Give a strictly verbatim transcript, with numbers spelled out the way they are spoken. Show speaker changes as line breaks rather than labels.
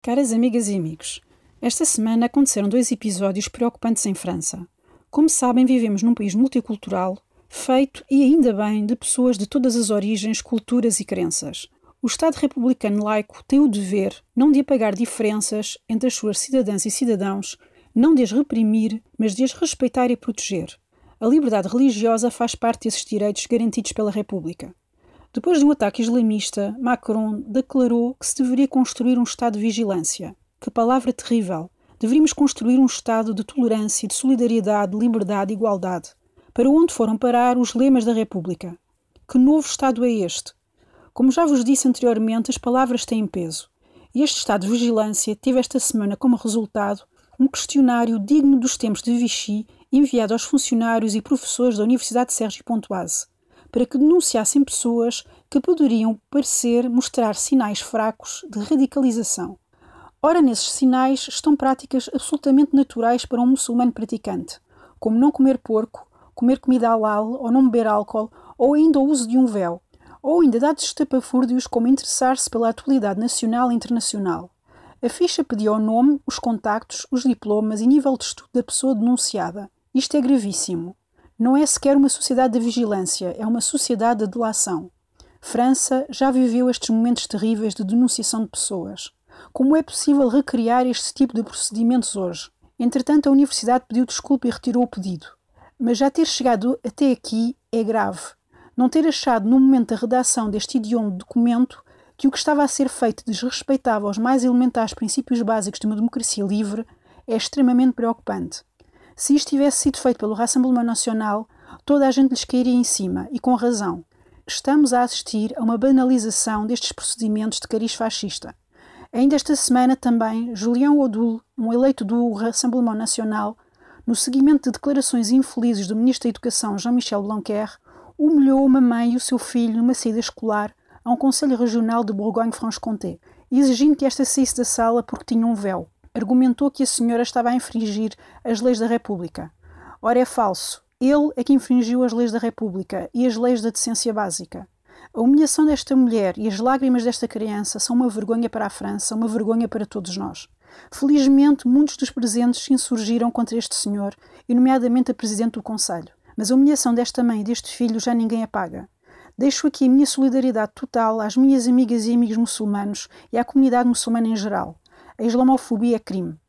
Caras amigas e amigos, esta semana aconteceram dois episódios preocupantes em França. Como sabem, vivemos num país multicultural, feito, e ainda bem, de pessoas de todas as origens, culturas e crenças. O Estado republicano laico tem o dever não de apagar diferenças entre as suas cidadãs e cidadãos, não de as reprimir, mas de as respeitar e proteger. A liberdade religiosa faz parte desses direitos garantidos pela República. Depois de um ataque islamista, Macron declarou que se deveria construir um Estado de vigilância. Que palavra terrível! Deveríamos construir um Estado de tolerância, de solidariedade, de liberdade e igualdade. Para onde foram parar os lemas da República? Que novo Estado é este? Como já vos disse anteriormente, as palavras têm peso. E este Estado de vigilância teve esta semana como resultado um questionário digno dos tempos de Vichy enviado aos funcionários e professores da Universidade de Cergy Pontoise, para que denunciassem pessoas que poderiam parecer mostrar sinais fracos de radicalização. Ora, nesses sinais estão práticas absolutamente naturais para um muçulmano praticante, como não comer porco, comer comida halal ou não beber álcool, ou ainda o uso de um véu, ou ainda dados estapafúrdios como interessar-se pela atualidade nacional e internacional. A ficha pedia o nome, os contactos, os diplomas e nível de estudo da pessoa denunciada. Isto é gravíssimo. Não é sequer uma sociedade de vigilância, é uma sociedade de delação. França já viveu estes momentos terríveis de denunciação de pessoas. Como é possível recriar este tipo de procedimentos hoje? Entretanto, a Universidade pediu desculpa e retirou o pedido. Mas já ter chegado até aqui é grave. Não ter achado no momento da redação deste hediondo documento que o que estava a ser feito desrespeitava aos mais elementares princípios básicos de uma democracia livre é extremamente preocupante. Se isto tivesse sido feito pelo Rassemblement National, toda a gente lhes cairia em cima, e com razão. Estamos a assistir a uma banalização destes procedimentos de cariz fascista. Ainda esta semana também, Julien Audoul, um eleito do Rassemblement National, no seguimento de declarações infelizes do Ministro da Educação Jean-Michel Blanquer, humilhou uma mãe e o seu filho numa saída escolar a um Conselho Regional de Bourgogne-Franche-Comté, exigindo que esta saísse da sala porque tinha um véu. Argumentou que a senhora estava a infringir as leis da República. Ora, é falso. Ele é que infringiu as leis da República e as leis da decência básica. A humilhação desta mulher e as lágrimas desta criança são uma vergonha para a França, uma vergonha para todos nós. Felizmente, muitos dos presentes se insurgiram contra este senhor, e nomeadamente a Presidente do Conselho. Mas a humilhação desta mãe e deste filho já ninguém apaga. Deixo aqui a minha solidariedade total às minhas amigas e amigos muçulmanos e à comunidade muçulmana em geral. A islamofobia é crime.